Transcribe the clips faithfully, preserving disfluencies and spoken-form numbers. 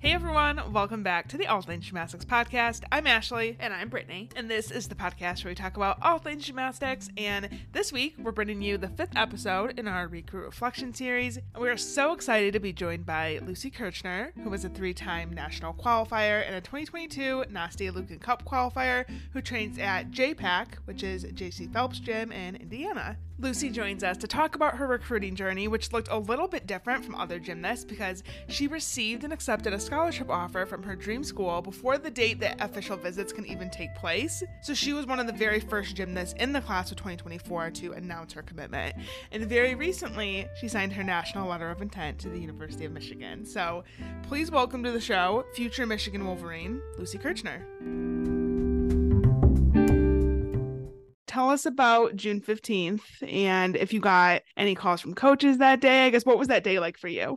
Hey everyone, welcome back to the All Things Gymnastics podcast. I'm Ashley. And I'm Brittany. And this is the podcast where we talk about all things gymnastics. And this week, we're bringing you the fifth episode in our Recruit Reflection series. And we are so excited to be joined by Lucy Kirchner, who was a three-time national qualifier and a twenty twenty-two Nastia Liukin Cup qualifier, who trains at J PAC, which is J C Phelps Gym in Indiana. Lucy joins us to talk about her recruiting journey, which looked a little bit different from other gymnasts because she received and accepted a scholarship offer from her dream school before the date that official visits can even take place. So she was one of the very first gymnasts in the class of twenty twenty-four to announce her commitment. And very recently, she signed her national letter of intent to the University of Michigan. So please welcome to the show, future Michigan Wolverine, Lucy Kirchner. Tell us about June fifteenth and if you got any calls from coaches that day. I guess, what was that day like for you?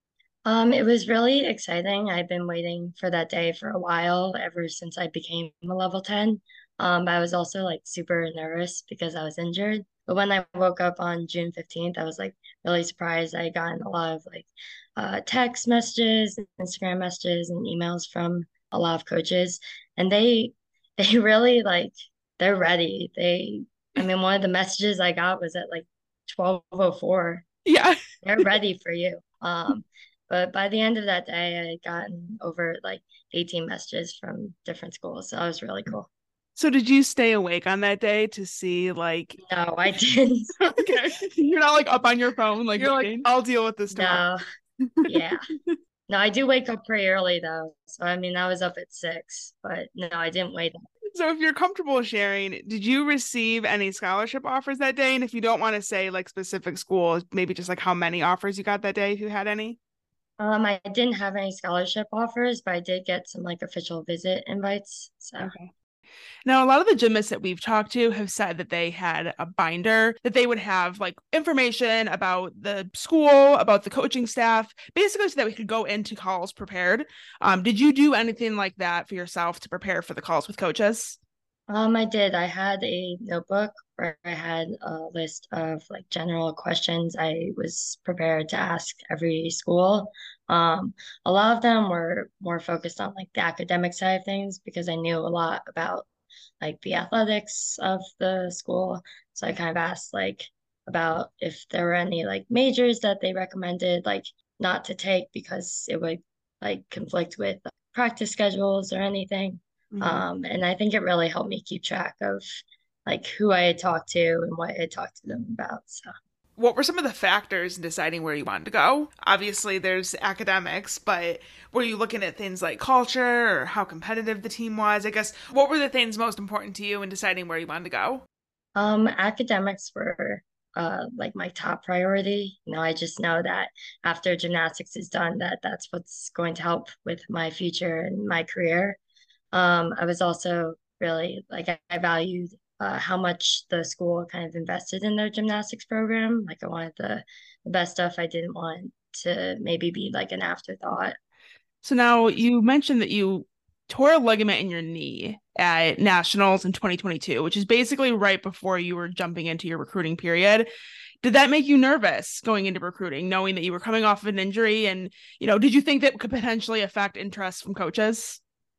Um, it was really exciting. I've been waiting for that day for a while, ever since I became a level ten. Um, but I was also like super nervous because I was injured. But when I woke up on June fifteenth, I was like really surprised. I gotten a lot of like uh, text messages, Instagram messages, and emails from a lot of coaches. And they they really like they're ready. They I mean, one of the messages I got was at like twelve oh four. Yeah. They're ready for you. Um, but by the end of that day, I had gotten over like eighteen messages from different schools. So that was really cool. So did you stay awake on that day to see like No, I didn't. Okay. You're not like up on your phone, like you're waiting. Like, I'll deal with this tomorrow. No. Yeah. No, I do wake up pretty early though. So I mean I was up at six, but no, I didn't wait up. So if you're comfortable sharing, did you receive any scholarship offers that day? And if you don't want to say like specific schools, maybe just like how many offers you got that day, if you had any? Um, I didn't have any scholarship offers, but I did get some like official visit invites. So okay. Now, a lot of the gymnasts that we've talked to have said that they had a binder that they would have like information about the school, about the coaching staff, basically so that we could go into calls prepared. Um, did you do anything like that for yourself to prepare for the calls with coaches? Um, I did. I had a notebook where I had a list of like general questions I was prepared to ask every school. Um, a lot of them were more focused on like the academic side of things because I knew a lot about like the athletics of the school. So I kind of asked like about if there were any like majors that they recommended like not to take because it would like conflict with practice schedules or anything. Mm-hmm. Um, and I think it really helped me keep track of like who I had talked to and what I had talked to them about. So what were some of the factors in deciding where you wanted to go? Obviously, there's academics, but were you looking at things like culture or how competitive the team was? I guess, what were the things most important to you in deciding where you wanted to go? Um, academics were uh like my top priority. You know, I just know that after gymnastics is done, that that's what's going to help with my future and my career. Um, I was also really like I, I valued uh, how much the school kind of invested in their gymnastics program. Like I wanted the, the best stuff. I didn't want to maybe be like an afterthought. So now you mentioned that you tore a ligament in your knee at nationals in twenty twenty-two, which is basically right before you were jumping into your recruiting period. Did that make you nervous going into recruiting, knowing that you were coming off of an injury? And, you know, did you think that could potentially affect interest from coaches?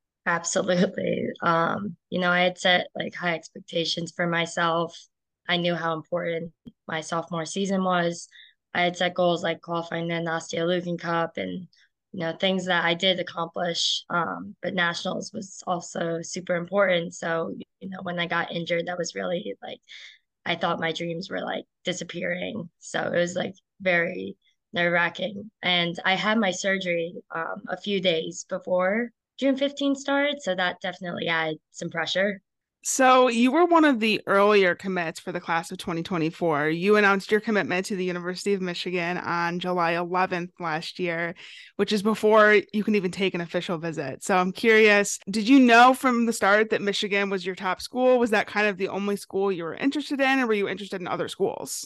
Absolutely. Um, you know, I had set like high expectations for myself. I knew how important my sophomore season was. I had set goals like qualifying the Nastia Liukin Cup and, you know, things that I did accomplish. Um, but nationals was also super important. So, you know, when I got injured, that was really like, I thought my dreams were like disappearing. So it was like very nerve wracking. And I had my surgery um, a few days before June fifteenth started. So that definitely added some pressure. So you were one of the earlier commits for the class of twenty twenty-four. You announced your commitment to the University of Michigan on July eleventh last year, which is before you can even take an official visit. So I'm curious, did you know from the start that Michigan was your top school? Was that kind of the only school you were interested in, or were you interested in other schools?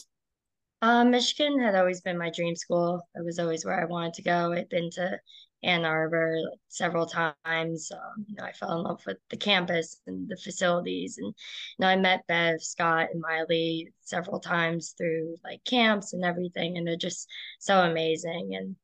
Um, Michigan had always been my dream school. It was always where I wanted to go. I'd been to Ann Arbor like, several times. Um, you know, I fell in love with the campus and the facilities, and you know, I met Bev, Scott, and Miley several times through like camps and everything, and they're just so amazing. And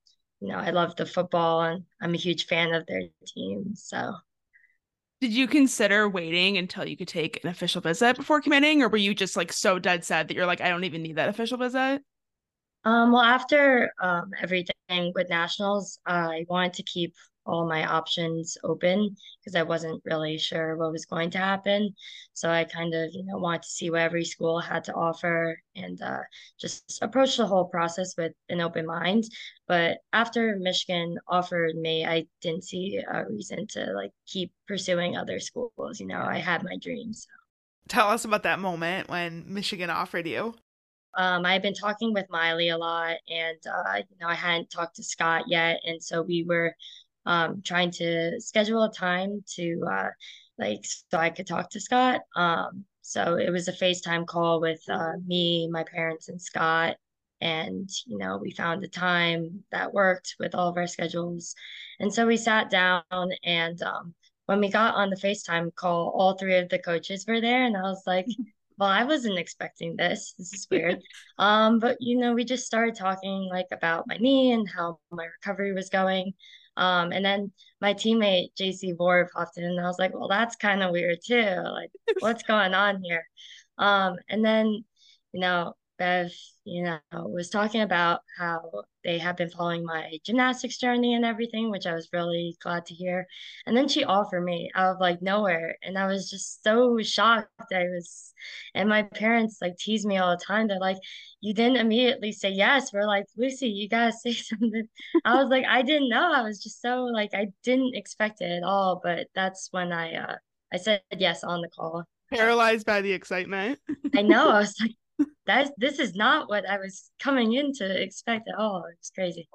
you know, I love the football and I'm a huge fan of their team. So, Did you consider waiting until you could take an official visit before committing, or were you just like so dead set that you're like, I don't even need that official visit? um, well, after um, everything with nationals, I wanted to keep all my options open because I wasn't really sure what was going to happen. So I kind of, you know, wanted to see what every school had to offer and uh, just approach the whole process with an open mind. But after Michigan offered me, I didn't see a reason to like keep pursuing other schools. You know, Yeah. I had my dreams. Tell us about that moment when Michigan offered you. Um, I've been talking with Miley a lot, and uh, you know, I hadn't talked to Scott yet, and so we were um, trying to schedule a time to uh, like so I could talk to Scott. Um, so it was a FaceTime call with uh, me, my parents, and Scott, and you know, we found a time that worked with all of our schedules, and so we sat down and um, when we got on the FaceTime call, all three of the coaches were there, and I was like, well, I wasn't expecting this. This is weird. Um, but you know, we just started talking like about my knee and how my recovery was going. Um, and then my teammate J C Vore popped in, and I was like, well, that's kind of weird too. Like, what's going on here? Um, and then, you know, Bev, you know, was talking about how they have been following my gymnastics journey and everything, which I was really glad to hear. And then she offered me out of like nowhere, and I was just so shocked. I was, and my parents like tease me all the time. They're like, "You didn't immediately say yes." We're like, "Lucy, you gotta say something." I was like, "I didn't know." I was just so like, I didn't expect it at all. But that's when I uh I said yes on the call. Uh, Paralyzed by the excitement. I know. I was like, that's this is not what I was coming in to expect at all. It's crazy.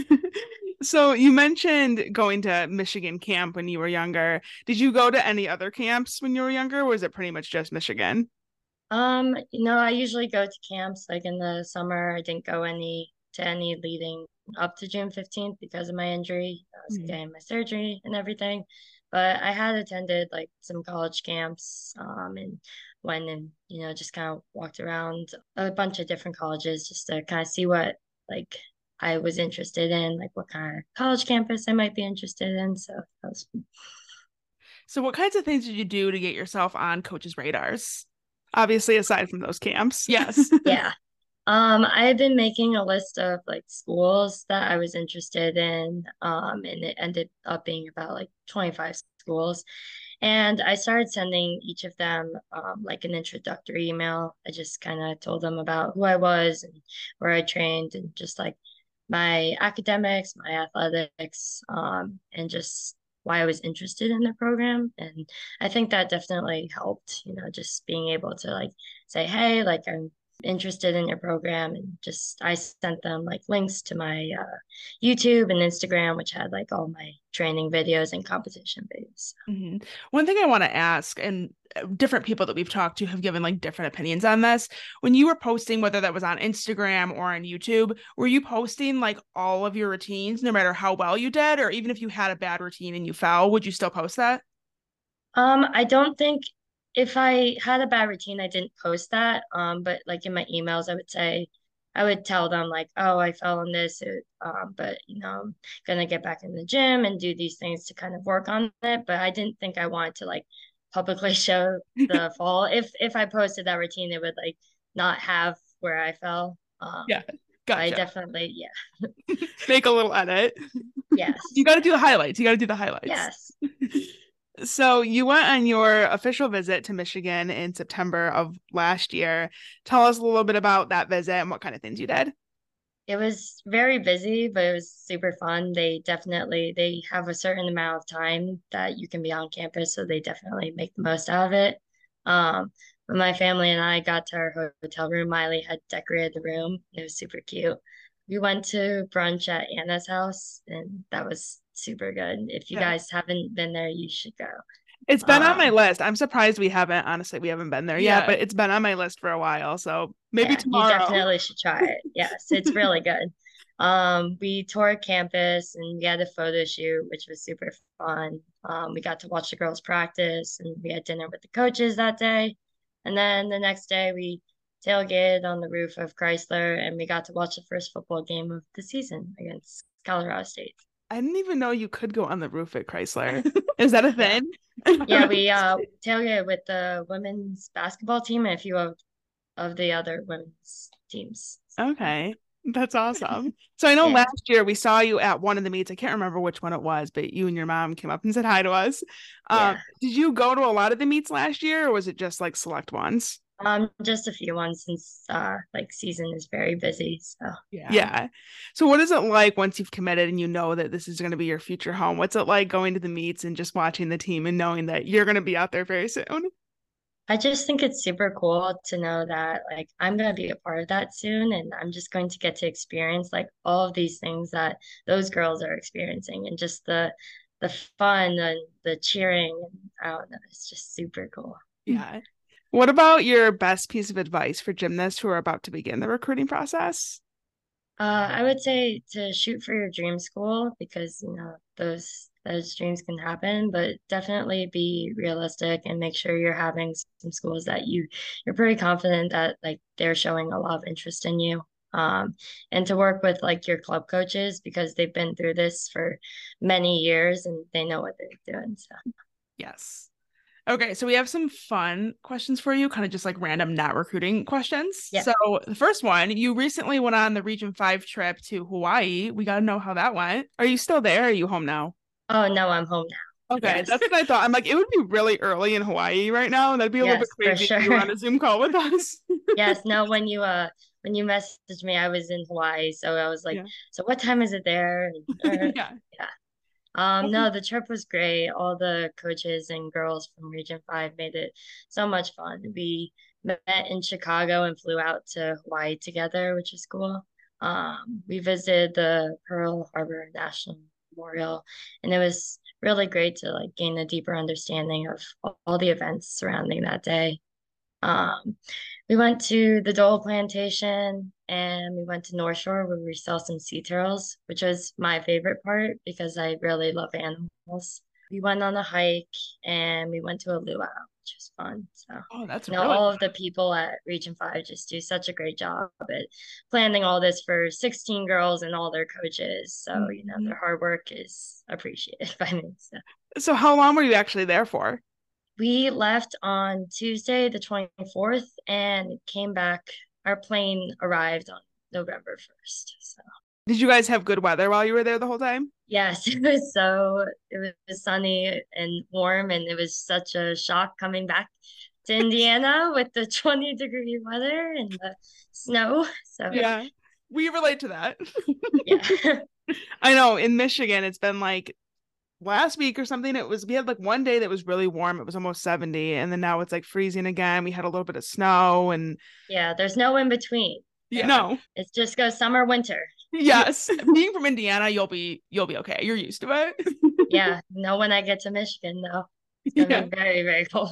So you mentioned going to Michigan camp when you were younger. Did you go to any other camps when you were younger, or was it pretty much just Michigan? Um, you know, I usually go to camps like in the summer. I didn't go any to any leading up to June fifteenth because of my injury. I was Mhm. getting my surgery and everything. But I had attended like some college camps, um, and went and, you know, just kind of walked around a bunch of different colleges just to kind of see what like I was interested in, like what kind of college campus I might be interested in. So that was So what kinds of things did you do to get yourself on coaches' radars? Obviously, aside from those camps. Yes. yeah. Um, I had been making a list of like schools that I was interested in, um, and it ended up being about like twenty-five schools. And I started sending each of them um, like an introductory email. I just kind of told them about who I was and where I trained and just like my academics, my athletics, um, and just why I was interested in the program. And I think that definitely helped, you know, just being able to like say, hey, like I'm interested in your program, and just I sent them like links to my uh, YouTube and Instagram, which had like all my training videos and competition videos. hmm One thing I want to ask, and uh, different people that we've talked to have given like different opinions on this. When you were posting, whether that was on Instagram or on YouTube, were you posting like all of your routines, no matter how well you did, or even if you had a bad routine and you fell, would you still post that? Um, I don't think if I had a bad routine, I didn't post that. Um, but like in my emails, I would say, I would tell them like, oh, I fell on this, it, um, but you know, I'm gonna get back in the gym and do these things to kind of work on it. But I didn't think I wanted to like publicly show the fall. If if I posted that routine, it would like not have where I fell. Yeah, Um, I gotcha. definitely, yeah, Make a little edit. You yes, got to do the highlights. You got to do the highlights. yes. So you went on your official visit to Michigan in September of last year. Tell us a little bit about that visit and what kind of things you did. It was very busy, but it was super fun. They definitely they have a certain amount of time that you can be on campus, so they definitely make the most out of it. Um, when my family and I got to our hotel room, Miley had decorated the room. It was super cute. We went to brunch at Anna's house, and that was super good. If you Yeah. guys haven't been there, you should go. It's been on my Um, list. I'm surprised we haven't, honestly, we haven't been there yet, Yeah. but it's been on my list for a while. So maybe Yeah, you tomorrow. definitely should try it. Yes, it's really good. Um, we toured campus and we had a photo shoot, which was super fun. Um, we got to watch the girls practice and we had dinner with the coaches that day. And then the next day we tailgated on the roof of Chrysler, and we got to watch the first football game of the season against Colorado State. I didn't even know you could go on the roof at Chrysler. Is that a Yeah. thing? Yeah, we uh tailgated with the women's basketball team and a few of, of the other women's teams. Okay. That's awesome. So I know Yeah. last year we saw you at one of the meets. I can't remember which one it was, but you and your mom came up and said hi to us. Um, Yeah. did you go to a lot of the meets last year, or was it just like select ones? Um, just a few ones since uh like season is very busy. So Yeah. Yeah. So what is it like once you've committed and you know that this is going to be your future home? What's it like going to the meets and just watching the team and knowing that you're going to be out there very soon? I just think it's super cool to know that like I'm gonna be a part of that soon and I'm just going to get to experience like all of these things that those girls are experiencing and just the the fun and the cheering and I don't know, it's just super cool. Yeah. What about your best piece of advice for gymnasts who are about to begin the recruiting process? Uh, I would say to shoot for your dream school because you know those those dreams can happen, but definitely be realistic and make sure you're having some schools that you you're pretty confident that like they're showing a lot of interest in you. Um, and to work with like your club coaches because they've been through this for many years and they know what they're doing. So Yes. Okay, so we have some fun questions for you, kind of just like random not recruiting questions. yeah. So the first one, you recently went on the Region five trip to Hawaii. We got to know how that went. Are you still there? Or are you home now? Oh no, I'm home now. Okay, Yes. that's what I thought. I'm like, it would be really early in Hawaii right now, and that'd be a little bit Yes, for crazy if you were sure. on a Zoom call with us. Yes, no, when you uh when you messaged me, I was in Hawaii, so I was like, Yeah. so what time is it there? And, uh, Yeah. yeah. Um, Okay. no, the trip was great. All the coaches and girls from Region Five made it so much fun. We met in Chicago and flew out to Hawaii together, which is cool. Um, we visited the Pearl Harbor National Memorial, and it was really great to like gain a deeper understanding of all, all the events surrounding that day. Um, we went to the Dole Plantation and we went to North Shore where we saw some sea turtles, which was my favorite part because I really love animals. We went on a hike and we went to a luau, which was fun. So, Oh, that's you know, really all fun. of the people at Region five just do such a great job at planning all this for sixteen girls and all their coaches. So, you know, Mhm. their hard work is appreciated by me. So. So how long were you actually there for? We left on Tuesday, the twenty-fourth, and came back. Our plane arrived on November first. So, Did you guys have good weather while you were there the whole time? yes, it was so, it was sunny and warm, and it was such a shock coming back to Indiana with the twenty degree weather and the snow. So, Yeah, we relate to that. yeah. I know in Michigan, it's been like last week or something. It was, we had like one day that was really warm. It was almost seventy. And then now it's like freezing again. We had a little bit of snow and Yeah, there's no in between. you Yeah, know, it just goes summer, winter. yes, being from Indiana, you'll be, you'll be okay. You're used to it. Yeah, no, when I get to Michigan, though, it's gonna Yeah. be very, very cold.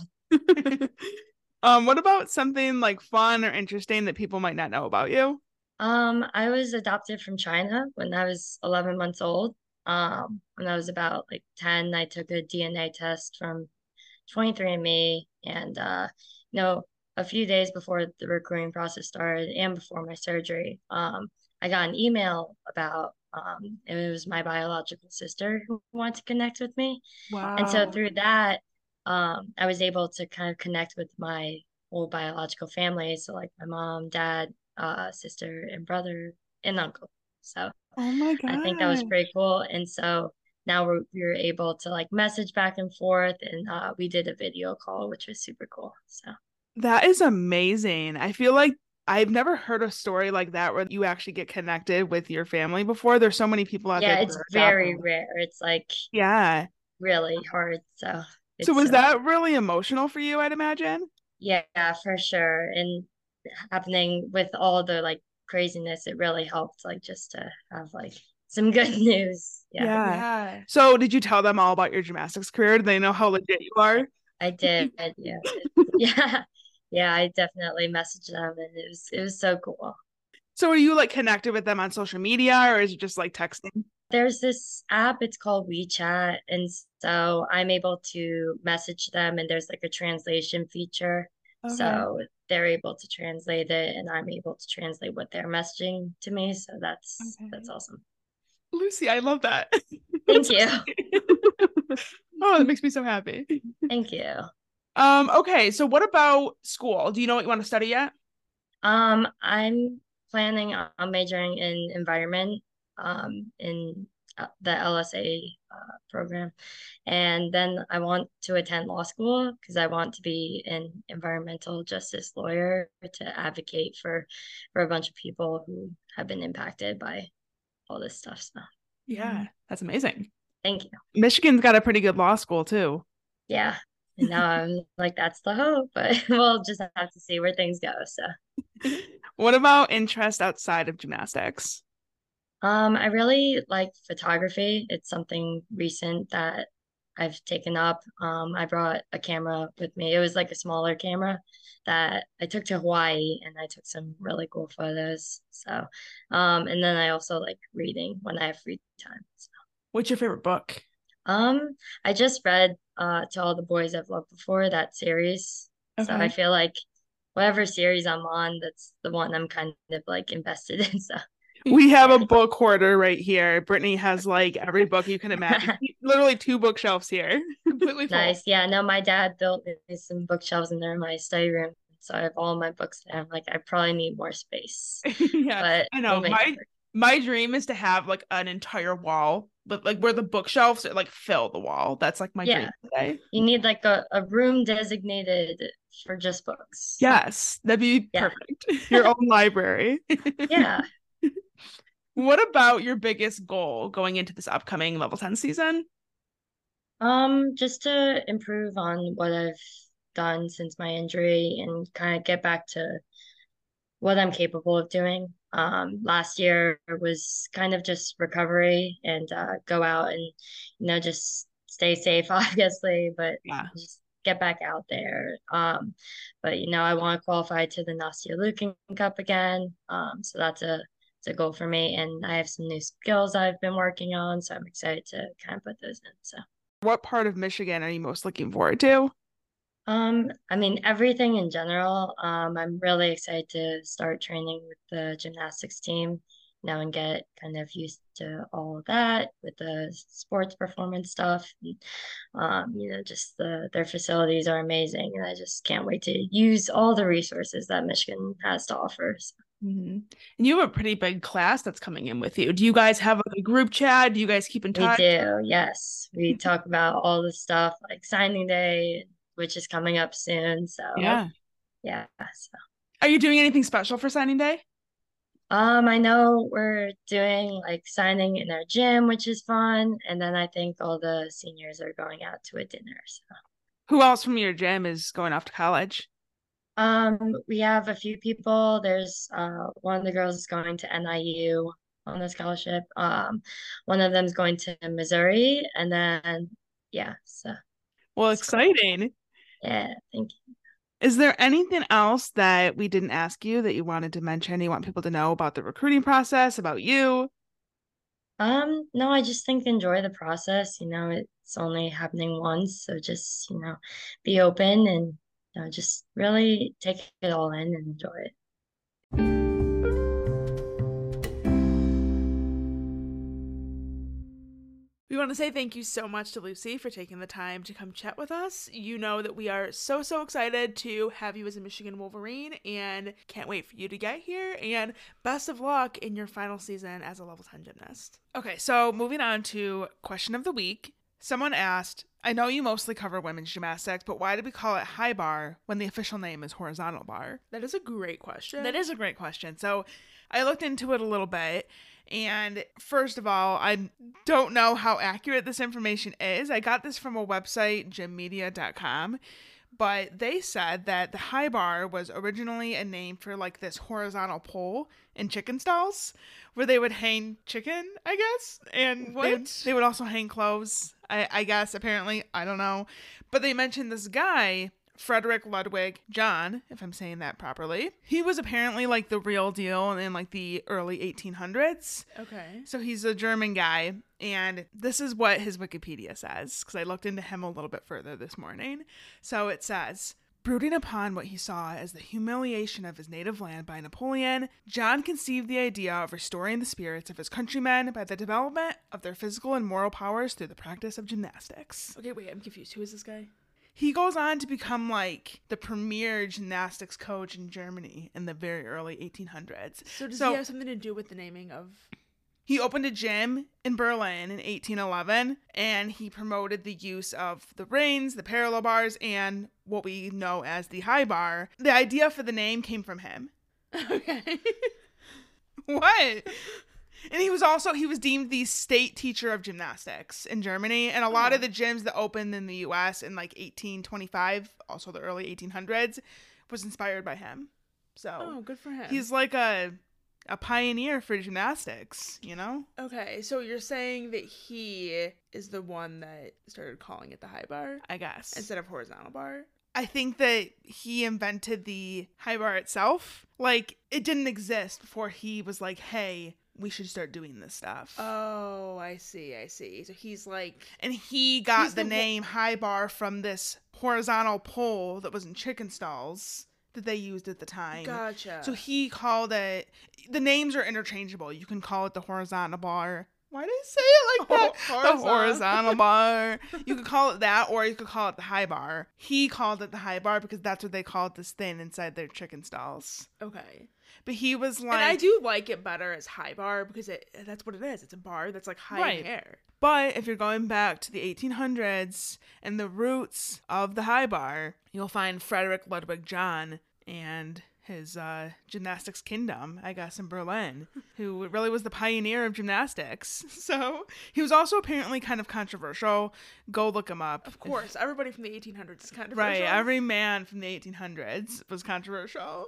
Um, what about something like fun or interesting that people might not know about you? Um, I was adopted from China when I was eleven months old. Um, when I was about like ten, I took a D N A test from twenty-three and me and uh, you know, a few days before the recruiting process started and before my surgery, um, I got an email about um, it was my biological sister who wanted to connect with me. And so Wow. through that, um, I was able to kind of connect with my whole biological family. So like my mom, dad, uh, sister, and brother and uncle. So Oh my I think that was pretty gosh. cool. And so now we're we were able to like message back and forth, and uh, we did a video call, which was super cool. So That is amazing. I feel like I've never heard a story like that where you actually get connected with your family before. There's so many people out there yeah, that it's are very adopting. rare. It's like Yeah. really hard. So So it's was so that cool. really emotional for you, I'd imagine? Yeah, for sure. And happening with all the like craziness, it really helped like just to have like some good news. Yeah, Yeah. Yeah. So did you tell them all about your gymnastics career? Do they know how legit you are? I did. Yeah. Yeah. Yeah, I definitely messaged them and it was it was so cool. So are you like connected with them on social media or is it just like texting? There's this app, it's called WeChat, and so I'm able to message them and there's like a translation feature. Okay. So they're able to translate it and I'm able to translate what they're messaging to me. So that's Okay. that's awesome. Lucy, I love that. Thank you. Oh, that makes me so happy. Thank you. Um, okay, so what about school? Do you know what you want to study yet? Um, I'm planning on majoring in environment um, in uh, the L S A uh, program. And then I want to attend law school because I want to be an environmental justice lawyer to advocate for for a bunch of people who have been impacted by all this stuff. So Yeah, that's amazing. thank you. Michigan's got a pretty good law school too. Yeah. And now I'm like, that's the hope, but we'll just have to see where things go. So What about interest outside of gymnastics? Um, I really like photography. It's something recent that I've taken up. Um, I brought a camera with me. It was like a smaller camera that I took to Hawaii and I took some really cool photos. So, um, and then I also like reading when I have free time. So, What's your favorite book? um, I just read uh To All the Boys I've Loved Before, that series. So I Okay. feel like whatever series I'm on, that's the one I'm kind of like invested in. So We have yeah. a book hoarder right here. Brittany has like every book you can imagine. Literally two bookshelves here, completely full. Nice. Yeah, no, my dad built me some bookshelves in there in my study room. So I have all my books there. I'm like, I probably need more space, Yeah, but I know. we'll make it My work. my dream is to have like an entire wall, but like where the bookshelves like fill the wall. That's like my dream Yeah, today. you need like a, a room designated for just books. Yes, that'd be Yeah. perfect. Your own library. Yeah. What about your biggest goal going into this upcoming level ten season? Um, just to improve on what I've done since my injury and kind of get back to what I'm capable of doing. Um, last year was kind of just recovery and uh, go out and, you know, just stay safe, obviously, but Yeah. just get back out there. Um, but, you know, I want to qualify to the Nastia Lukin Cup again. Um, so that's a, it's a goal for me. And I have some new skills I've been working on. So I'm excited to kind of put those in. So. What part of Michigan are you most looking forward to? Um, I mean, everything in general. Um, I'm really excited to start training with the gymnastics team now and get kind of used to all of that with the sports performance stuff. And, um, you know, just the their facilities are amazing, and I just can't wait to use all the resources that Michigan has to offer. So Mm-hmm. And you have a pretty big class that's coming in with you. Do you guys have like a group chat? Do you guys keep in we touch? do, yes. We talk about all the stuff like signing day, which is coming up soon. So Yeah. yeah. So. Are you doing anything special for signing day? Um, I know we're doing like signing in our gym, which is fun. And then I think all the seniors are going out to a dinner. So, Who else from your gym is going off to college? um, we have a few people. There's uh one of the girls is going to N I U on a scholarship. Um, one of them's going to Missouri, and then yeah, so Well, it's cool. exciting. Yeah, thank you. Is there anything else that we didn't ask you that you wanted to mention? You want people to know about the recruiting process, about you? Um, no, I just think enjoy the process. You know, it's only happening once, so just, you know, be open and you know, just really take it all in and enjoy it. We want to say thank you so much to Lucy for taking the time to come chat with us. You know that we are so, so excited to have you as a Michigan Wolverine and can't wait for you to get here. And best of luck in your final season as a level ten gymnast. Okay, so moving on to question of the week. Someone asked, I know you mostly cover women's gymnastics, but why do we call it high bar when the official name is horizontal bar? That is a great question. That is a great question. So I looked into it a little bit. And first of all, I don't know how accurate this information is. I got this from a website, gym media dot com, but they said that the high bar was originally a name for like this horizontal pole in chicken stalls where they would hang chicken, I guess. And they, they would also hang clothes, I, I guess, apparently. I don't know. But they mentioned this guy, Frederick Ludwig John, if I'm saying that properly. He was apparently like the real deal in like the early eighteen hundreds. Okay. So he's a German guy, and this is what his Wikipedia says, because I looked into him a little bit further this morning. So it says, Brooding upon what he saw as the humiliation of his native land by Napoleon, John conceived the idea of restoring the spirits of his countrymen by the development of their physical and moral powers through the practice of gymnastics. Okay, wait, I'm confused. Who is this guy? He goes on to become like the premier gymnastics coach in Germany in the very early eighteen hundreds. So does So- he have something to do with the naming of... He opened a gym in Berlin in eighteen eleven, and he promoted the use of the rings, the parallel bars, and what we know as the high bar. The idea for the name came from him. Okay. What? And he was also, he was deemed the state teacher of gymnastics in Germany. And a lot Oh. of the gyms that opened in the U S in like eighteen twenty-five, also the early eighteen hundreds, was inspired by him. So Oh, good for him. he's like a a pioneer for gymnastics, you know? Okay, so you're saying that he is the one that started calling it the high bar I guess. instead of horizontal bar? I think that he invented the high bar itself. Like, it didn't exist before he was like, hey, we should start doing this stuff. Oh, I see, I see. So he's like... And he got He's the, the one- name high bar from this horizontal pole that was in chicken stalls that they used at the time. Gotcha. So he called it, the names are interchangeable. You can call it the horizontal bar. Why did I say it like that? Ho- The horizontal. horizontal bar. You could call it that, or you could call it the high bar. He called it the high bar because that's what they called this thing inside their chicken stalls. Okay. But he was like, And I do like it better as high bar because it that's what it is. It's a bar that's like high in Right. the air. But if you're going back to the eighteen hundreds and the roots of the high bar, you'll find Frederick Ludwig John and his uh, gymnastics kingdom, I guess, in Berlin, who really was the pioneer of gymnastics. So he was also apparently kind of controversial. Go look him up. Of course, everybody from the eighteen hundreds is kind of Right, every man from the eighteen hundreds was controversial.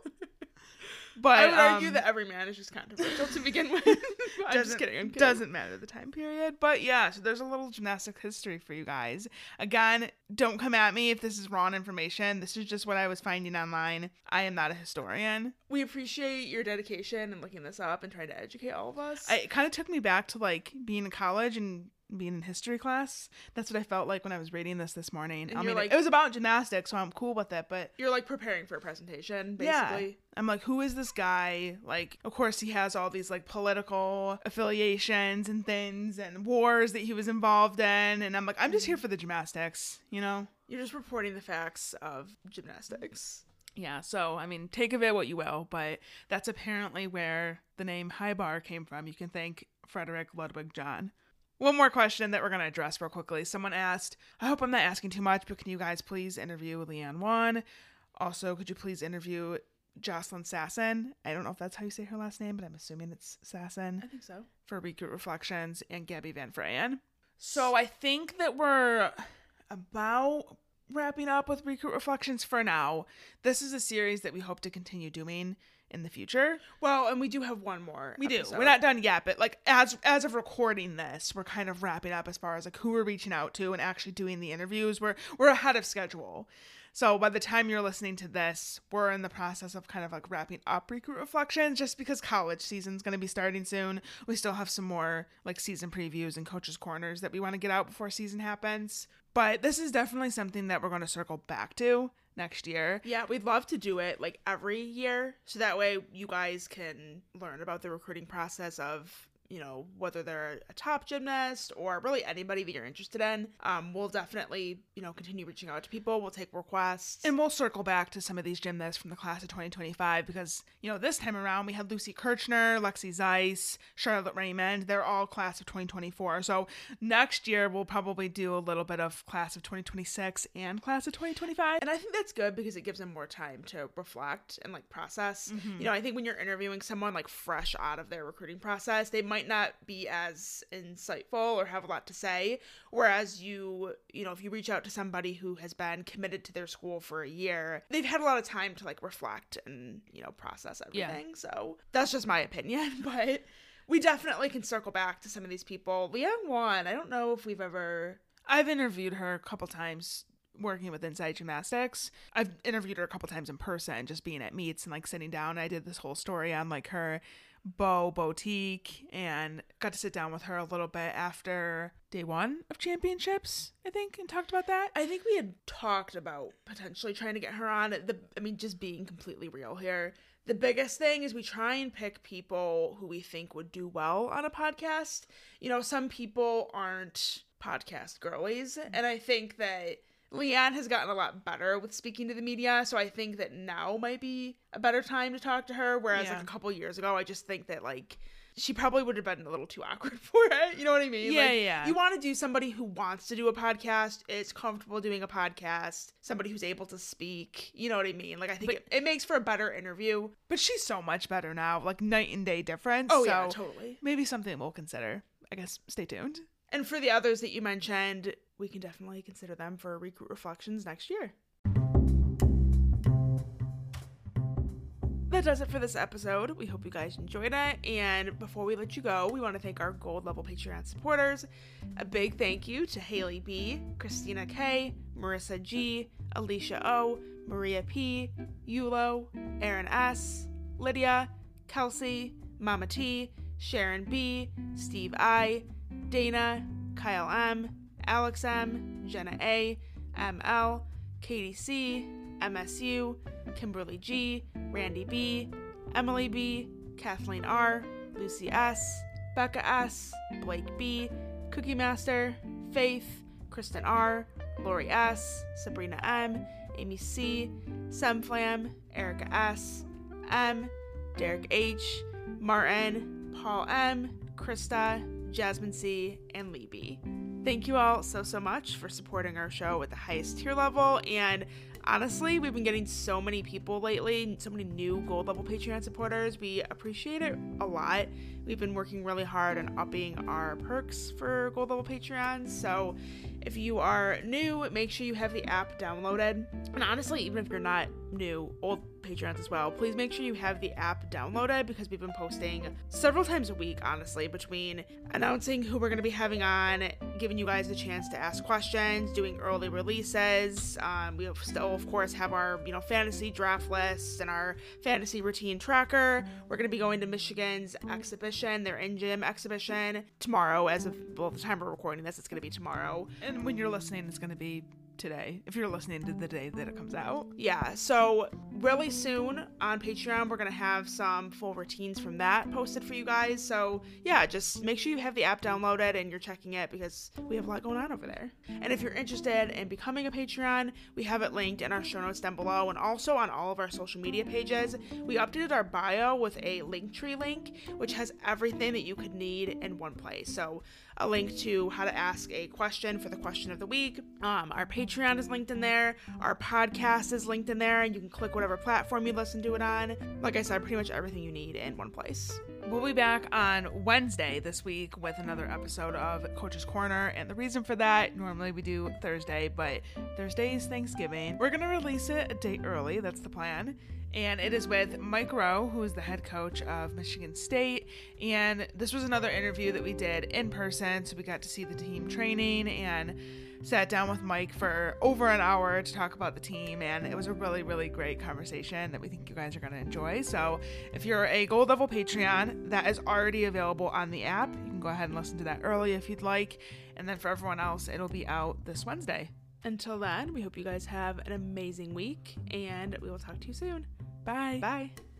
But I would argue um, that every man is just controversial to begin with. I'm just doesn't, kidding. I'm kidding. doesn't matter the time period. But yeah, so there's a little gymnastic history for you guys. Again, don't come at me if this is wrong information. This is just what I was finding online. I am not a historian. We appreciate your dedication and looking this up and trying to educate all of us. I, it kind of took me back to like being in college and being in history class. That's what I felt like when I was reading this this morning. And I you're mean, like- it was about gymnastics, so I'm cool with it. But You're like preparing for a presentation, yeah, basically. I'm like, who is this guy? Like, of course, he has all these like political affiliations and things and wars that he was involved in. And I'm like, I'm just here for the gymnastics, you know? You're just reporting the facts of gymnastics. Yeah, so, I mean, take of it what you will, but that's apparently where the name High Bar came from. You can thank Frederick Ludwig John. One more question that we're going to address real quickly. Someone asked, I hope I'm not asking too much, but can you guys please interview Leanne Wan? Also, could you please interview Jocelyn Sasson? I don't know if that's how you say her last name, but I'm assuming it's Sasson. I think so. For Recruit Reflections, and Gabby Van Freyen. So I think that we're about wrapping up with Recruit Reflections for now. This is a series that we hope to continue doing in the future. Well, and we do have one more. We do. episode. We're not done yet, but like as as of recording this, we're kind of wrapping up as far as like who we're reaching out to and actually doing the interviews. We're we're ahead of schedule. So by the time you're listening to this, we're in the process of kind of like wrapping up Recruit Reflections just because college season's going to be starting soon. We still have some more like season previews and coaches corners that we want to get out before season happens. But this is definitely something that we're going to circle back to next year. Yeah, we'd love to do it like every year. So that way you guys can learn about the recruiting process of, you know, whether they're a top gymnast or really anybody that you're interested in. Um, we'll definitely, you know, continue reaching out to people. We'll take requests. And we'll circle back to some of these gymnasts from the class of twenty twenty-five because, you know, this time around we had Lucy Kirchner, Lexi Zeiss, Charlotte Raymond. They're all class of twenty twenty-four. So next year we'll probably do a little bit of class of twenty twenty-six and class of twenty twenty-five. And I think that's good because it gives them more time to reflect and like process. Mhm. You know, I think when you're interviewing someone like fresh out of their recruiting process, they might not be as insightful or have a lot to say. Whereas you, you know, if you reach out to somebody who has been committed to their school for a year, they've had a lot of time to like reflect and, you know, process everything. Yeah. So that's just my opinion, but we definitely can circle back to some of these people. Leanne Wan, I don't know if we've ever... I've interviewed her a couple times working with Inside Gymnastics. I've interviewed her a couple times in person, just being at meets and like sitting down. I did this whole story on like her Bow Boutique and got to sit down with her a little bit after day one of championships, I think, and talked about that. I think we had talked about potentially trying to get her on. The, I mean, just being completely real here. The biggest thing is we try and pick people who we think would do well on a podcast. You know, some people aren't podcast girlies, and I think that Leanne has gotten a lot better with speaking to the media, so I think that now might be a better time to talk to her, whereas Yeah. like a couple years ago, I just think that like she probably would have been a little too awkward for it. You know what I mean? Yeah, like, yeah. You want to do somebody who wants to do a podcast, is comfortable doing a podcast, somebody who's able to speak. You know what I mean? Like, I think But- it, it makes for a better interview. But she's so much better now, like night and day difference. Oh, so yeah, totally. Maybe something we'll consider. I guess stay tuned. And for the others that you mentioned, we can definitely consider them for Recruit Reflections next year. That does it for this episode. We hope you guys enjoyed it. And before we let you go, we want to thank our gold level Patreon supporters. A big thank you to Haley B, Christina K, Marissa G, Alicia O, Maria P, Yulo, Aaron S, Lydia, Kelsey, Mama T, Sharon B, Steve I, Dana, Kyle M, Alex M, Jenna A, M L, Katie C, M S U, Kimberly G, Randy B, Emily B, Kathleen R, Lucy S, Becca S, Blake B, Cookie Master, Faith, Kristen R, Lori S, Sabrina M, Amy C, Semflam, Erica S, M, Derek H, Martin, Paul M, Krista, Jasmine C, and Lee B. Thank you all so, so much for supporting our show at the highest tier level, and honestly, we've been getting so many people lately, so many new gold level Patreon supporters. We appreciate it a lot. We've been working really hard on upping our perks for gold level Patreons, so if you are new, make sure you have the app downloaded. And honestly, even if you're not new, old Patreons as well, please make sure you have the app downloaded, because we've been posting several times a week, honestly, between announcing who we're going to be having on, giving you guys a chance to ask questions, doing early releases. Um, we still, of course, have our, you know, fantasy draft lists and our fantasy routine tracker. We're going to be going to Michigan's exhibition, their in-gym exhibition, tomorrow. As of, well, the time we're recording this, it's going to be tomorrow. And when you're listening, it's going to be today, if you're listening to the day that it comes out. Yeah, so really soon on Patreon, we're going to have some full routines from that posted for you guys. So yeah, just make sure you have the app downloaded and you're checking it, because we have a lot going on over there. And if you're interested in becoming a Patreon, we have it linked in our show notes down below, and also on all of our social media pages. We updated our bio with a Linktree link, which has everything that you could need in one place. So a link to how to ask a question for the question of the week. Um, our Patreon is linked in there. Our podcast is linked in there, and you can click whatever platform you listen to it on. Like I said, pretty much everything you need in one place. We'll be back on Wednesday this week with another episode of Coach's Corner, and the reason for that, normally we do Thursday, but Thursday is Thanksgiving. We're going to release it a day early, that's the plan. And it is with Mike Rowe, who is the head coach of Michigan State. And this was another interview that we did in person, so we got to see the team training and sat down with Mike for over an hour to talk about the team. And it was a really, really great conversation that we think you guys are going to enjoy. So if you're a gold level Patreon, that is already available on the app. You can go ahead and listen to that early if you'd like. And then for everyone else, it'll be out this Wednesday. Until then, we hope you guys have an amazing week, and we will talk to you soon. Bye. Bye.